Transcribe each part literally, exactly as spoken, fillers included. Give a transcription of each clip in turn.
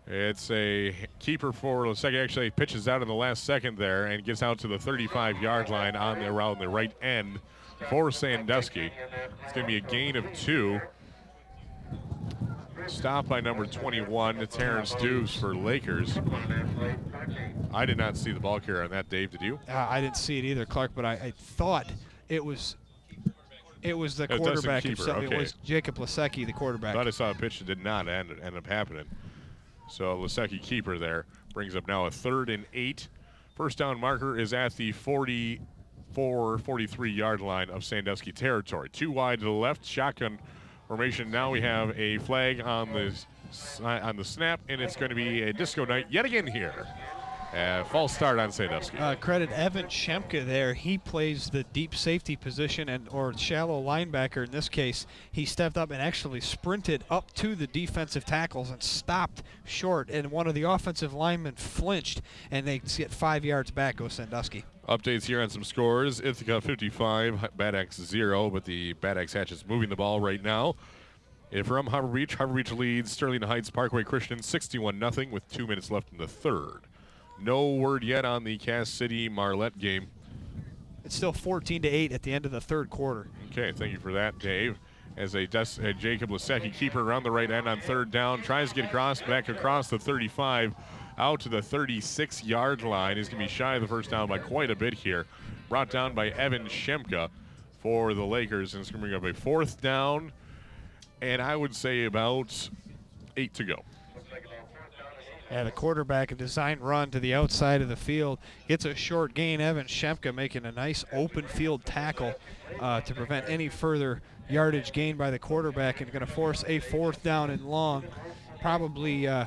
It's a keeper for Lesecki. Actually pitches out in the last second there and gets out to the thirty-five yard line on the, around the right end for Sandusky. It's going to be a gain of two. Stop by number twenty-one, Terrence Dukes for Lakers. I did not see the ball carrier on that, Dave. Did you? Uh, I didn't see it either, Clark, but I, I thought it was it was the It quarterback keeper, himself. okay. It was Jacob Lesecki, the quarterback. I thought I saw a pitch that did not end, end up happening. So Lesecki keeper there brings up now a third and eight. First down marker is at the forty-four, forty-three yard line of Sandusky territory. Two wide to the left, shotgun formation. Now we have a flag on the on the snap, and it's going to be a disco night yet again here. Uh, false start on Sandusky. Uh, credit Evan Shemka there. He plays the deep safety position and or shallow linebacker in this case. He stepped up and actually sprinted up to the defensive tackles and stopped short, and one of the offensive linemen flinched, and they get five yards back, goes Sandusky. Updates here on some scores. Ithaca fifty-five, Bad Axe zero, but the Bad Axe Hatch is moving the ball right now. And from Harbor Beach, Harbor Beach leads Sterling Heights Parkway Christian sixty-one nothing with two minutes left in the third. No word yet on the Cass City Marlette game. It's still fourteen to eight at the end of the third quarter. Okay, thank you for that, Dave. As a, Des- a Jacob Lesecki keeper around the right end on third down, tries to get across, back across the thirty-five, out to the thirty-six yard line. He's going to be shy of the first down by quite a bit here. Brought down by Evan Shemka for the Lakers, and it's going to bring up a fourth down, and I would say about eight to go. Yeah, the quarterback, a design run to the outside of the field, gets a short gain. Evan Shemka making a nice open field tackle uh, to prevent any further yardage gain by the quarterback, and going to force a fourth down and long. Probably uh,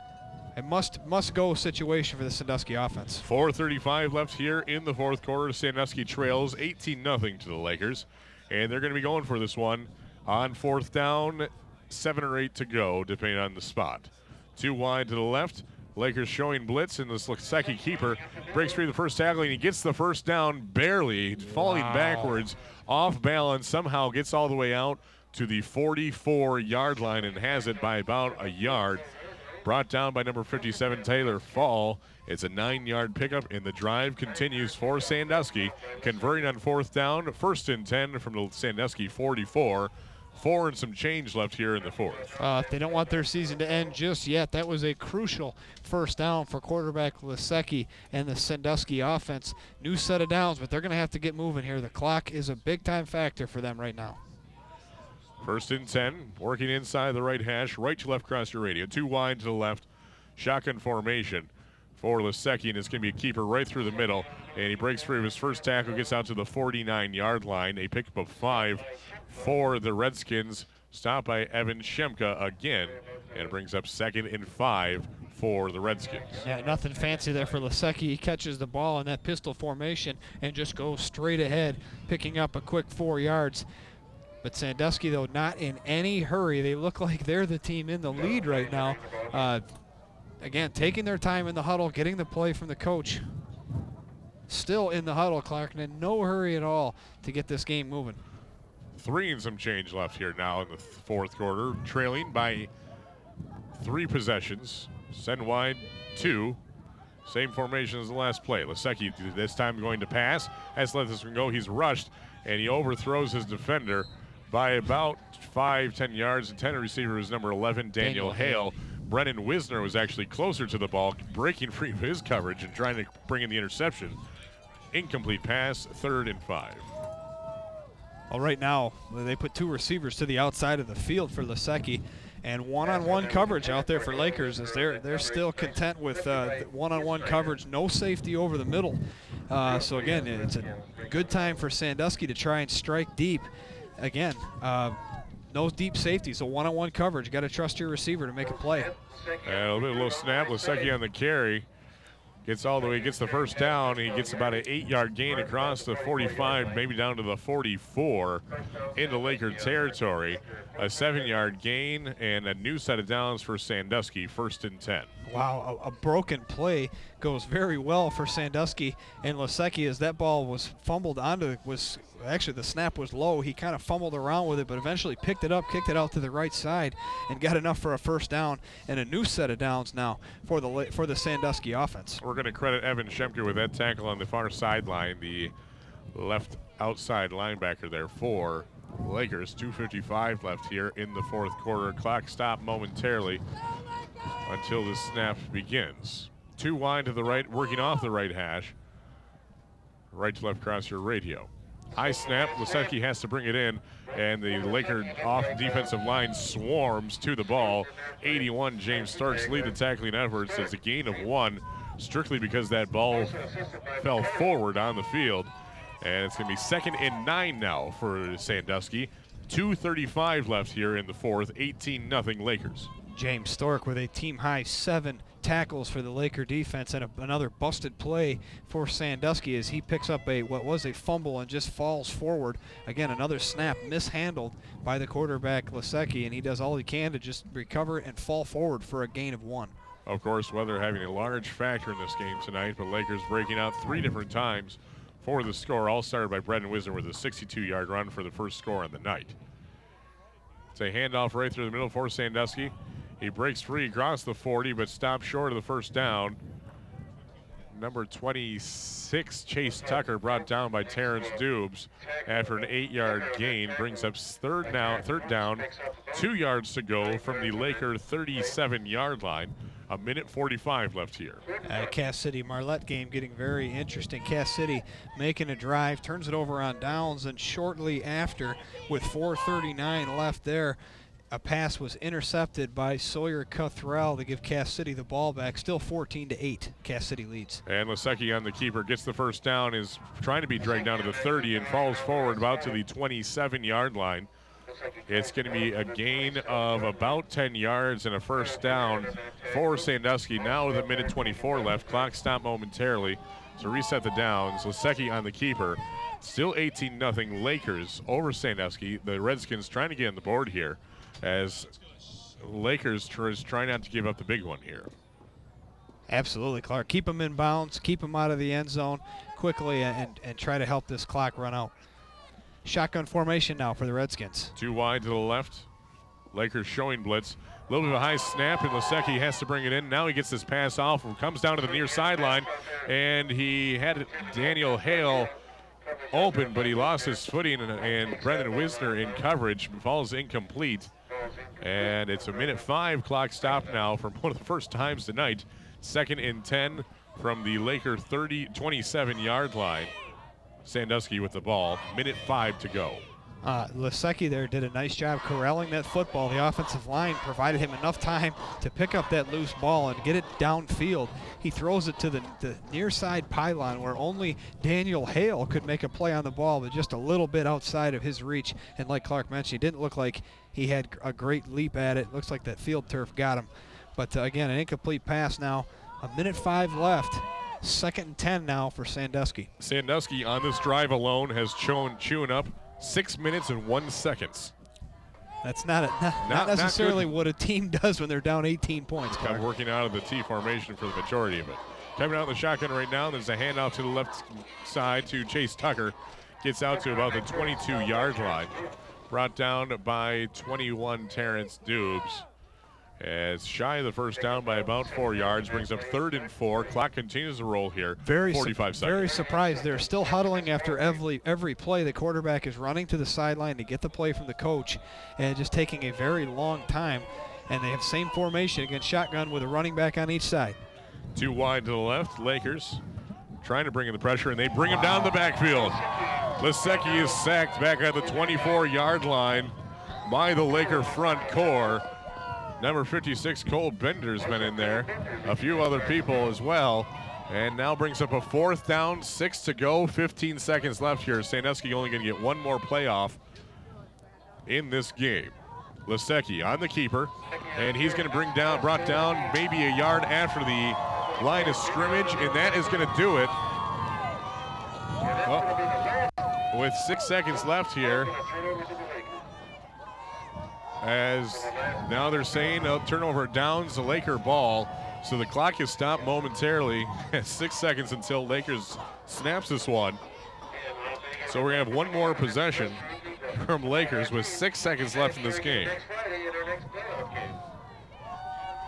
a must must go situation for the Sandusky offense. four thirty-five left here in the fourth quarter. Sandusky trails eighteen nothing to the Lakers, and they're going to be going for this one on fourth down, seven or eight to go, depending on the spot. Two wide to the left. Lakers showing blitz, and this Lesecki keeper breaks free the first tackle, and he gets the first down barely, falling Wow. backwards, off balance, somehow gets all the way out to the forty-four yard line and has it by about a yard. Brought down by number fifty-seven, Taylor Fall. It's a nine yard pickup, and the drive continues for Sandusky. Converting on fourth down, first and ten from the Sandusky forty-four. Four and some change left here in the fourth. Uh, if they don't want their season to end just yet, that was a crucial first down for quarterback Lesecki and the Sandusky offense. New set of downs, but they're going to have to get moving here. The clock is a big-time factor for them right now. First and ten, working inside the right hash, right to left across your radio. Two wide to the left, shotgun formation for Lesecki, and it's going to be a keeper right through the middle, and he breaks free of his first tackle, gets out to the forty-nine yard line. A pickup of five for the Redskins, stopped by Evan Shemka again, and it brings up second and five for the Redskins. Yeah, nothing fancy there for Lesecki. He catches the ball in that pistol formation and just goes straight ahead, picking up a quick four yards. But Sandusky, though, not in any hurry. They look like they're the team in the lead right now. Uh, again, taking their time in the huddle, getting the play from the coach. Still in the huddle, Clark, and in no hurry at all to get this game moving. Three and some change left here now in the fourth quarter, trailing by three possessions. Send wide, two. Same formation as the last play. Lesecki this time going to pass. Has let this one go. He's rushed, and he overthrows his defender by about five, ten yards. The ten receiver is number eleven, Daniel, Daniel Hale. Brennan Wisner was actually closer to the ball, breaking free of his coverage and trying to bring in the interception. Incomplete pass, third and five. Well, right now, they put two receivers to the outside of the field for Lesecki, and one-on-one coverage out there for Lakers as they're they're still content with uh, one-on-one coverage, no safety over the middle. Uh, so again, it's a good time for Sandusky to try and strike deep. Again, uh, no deep safety, so one-on-one coverage. You got to trust your receiver to make a play. And a little, little snap. Lesecki on the carry. Gets all the way, gets the first down. He gets about an eight-yard gain across the forty-five, maybe down to the forty-four into Laker territory. A seven-yard gain and a new set of downs for Sandusky, first and ten. Wow, a, a broken play goes very well for Sandusky and Lasecki as that ball was fumbled onto, was actually the snap was low. He kind of fumbled around with it, but eventually picked it up, kicked it out to the right side, and got enough for a first down and a new set of downs now for the for the Sandusky offense. We're going to credit Evan Schemke with that tackle on the far sideline, the left outside linebacker there for Lakers. two fifty-five left here in the fourth quarter. Clock stopped momentarily until the snap begins. Two wide to the right, working off the right hash. Right to left across your radio. High snap, Lasecki has to bring it in, and the Laker off defensive line swarms to the ball. eighty-one, James Starks lead the tackling efforts. It's a gain of one, strictly because that ball fell forward on the field. And it's going to be second and nine now for Sandusky. two thirty-five left here in the fourth, eighteen nothing Lakers. James Stork with a team-high seven tackles for the Laker defense, and a, another busted play for Sandusky as he picks up a what was a fumble and just falls forward. Again, another snap mishandled by the quarterback Lasecki, and he does all he can to just recover and fall forward for a gain of one. Of course, weather having a large factor in this game tonight, but Lakers breaking out three different times for the score, all started by Brendan Wisner with a sixty-two-yard run for the first score on the night. It's a handoff right through the middle for Sandusky. He breaks free across the forty, but stops short of the first down. Number twenty-six, Chase Tucker, brought down by Terrence Dubes after an eight-yard gain, brings up third down, third down, two yards to go from the Laker thirty-seven-yard line. A minute forty-five left here. Uh, Cass City Marlette game getting very interesting. Cass City making a drive, turns it over on downs, and shortly after, with four thirty-nine left there, a pass was intercepted by Sawyer Cuthrell to give Cass City the ball back. Still fourteen to eight. Cass City leads. And Lasecki on the keeper gets the first down, is trying to be dragged down to the thirty and falls forward about to the twenty-seven-yard line. It's going to be a gain of about ten yards and a first down for Sandusky. Now with a minute twenty-four left. Clock stopped momentarily to reset the downs. Lasecki on the keeper. Still eighteen nothing Lakers over Sandusky. The Redskins trying to get on the board here as Lakers is trying not to give up the big one here. Absolutely, Clark. Keep them in bounds. Keep them out of the end zone quickly and, and try to help this clock run out. Shotgun formation now for the Redskins. Two wide to the left. Lakers showing blitz. A little bit of a high snap, and Lasecki has to bring it in. Now he gets this pass off and comes down to the near sideline, and he had Daniel Hale open, but he lost his footing, and, and Brendan Wisner in coverage falls incomplete. And it's a minute five clock stop now from one of the first times tonight. Second and ten from the Laker thirty, twenty-seven-yard line. Sandusky with the ball, minute five to go. Uh, Lasecki there did a nice job corralling that football. The offensive line provided him enough time to pick up that loose ball and get it downfield. He throws it to the, the near side pylon where only Daniel Hale could make a play on the ball, but just a little bit outside of his reach. And like Clark mentioned, it didn't look like he had a great leap at it. Looks like that field turf got him. But uh, again, an incomplete pass now. A minute five left. Second and ten now for Sandusky. Sandusky on this drive alone has shown chewing up six minutes and one seconds. That's not, a, not, Not- not necessarily not what a team does when they're down eighteen points. Kind Clark. of working out of the T formation for the majority of it. Coming out of the shotgun right now, there's a handoff to the left side to Chase Tucker. Gets out to about the twenty-two-yard line. Brought down by twenty-one, Terrence Dubes. As shy of the first down by about four yards, brings up third and four. Clock continues to roll here. Very su- forty-five seconds. Very surprised. They're still huddling after every every play. The quarterback is running to the sideline to get the play from the coach, and just taking a very long time. And they have same formation against shotgun with a running back on each side. Two wide to the left. Lakers trying to bring in the pressure, and they bring him down the backfield. Lasecki is sacked back at the twenty-four-yard line by the Laker front core. Number fifty-six, Cole Bender's been in there. A few other people as well. And now brings up a fourth down, six to go, fifteen seconds left here. Sandusky only going to get one more playoff in this game. Lasecki on the keeper, and he's going to bring down, brought down maybe a yard after the line of scrimmage, and that is going to do it. Well, with six seconds left here, as now they're saying a turnover downs the Laker ball. So the clock is stopped momentarily at six seconds until Lakers snaps this one. So we're going to have one more possession from Lakers with six seconds left in this game.